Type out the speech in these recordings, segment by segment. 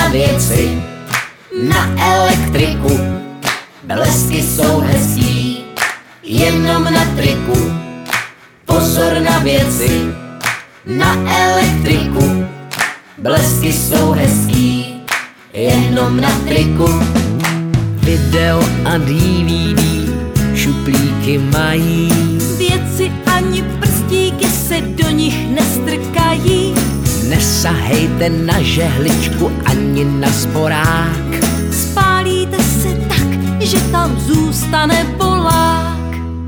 na věci, na elektriku, blesky jsou hezký, jenom na triku. Pozor na věci, na elektriku, blesky jsou hezký, jenom na triku. Video a DVD šuplíky mají, věci ani prstíky se do nich nestrkají. nesahejte na žehličku ani na sporák, Spálíte se tak, že tam zůstane bolák.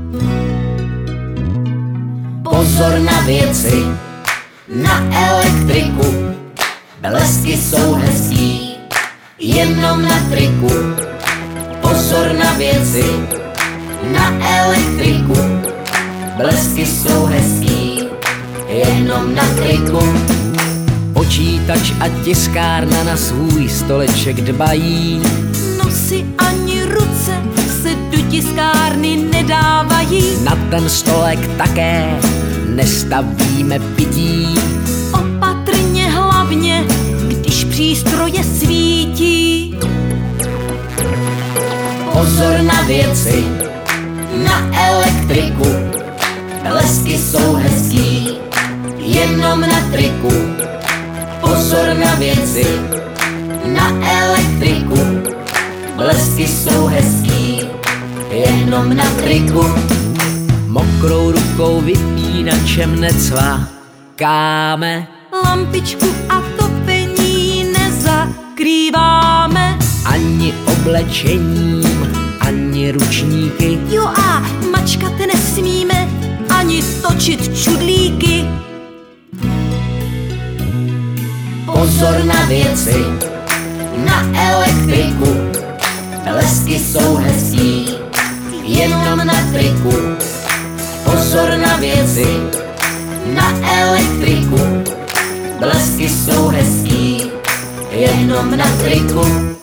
Pozor na věci, na elektriku, blesky jsou hezký, jenom na triku. Pozor na věci, na elektriku, blesky jsou hezký, jenom na triku. počítač a tiskárna na svůj stoleček dbají, Nosy ani ruce se do tiskárny nedávají. na ten stolek také nestavíme pití. Opatrně hlavně, když přístroje svítí. Pozor na věci, na elektriku, blesky jsou hezký, jenom na triku. Pozor na věci, na elektriku, blesky jsou hezký, jenom na triku. Mokrou rukou vypínačem necvákáme, Lampičku a topení nezakrýváme. ani oblečením, ani ručníky. Jo a mačkat nesmíme, ani točit čudlíky. Pozor na věci, na elektriku, blesky jsou hezký, jenom na triku. Pozor na věci, na elektriku, blesky jsou hezký, jenom na triku.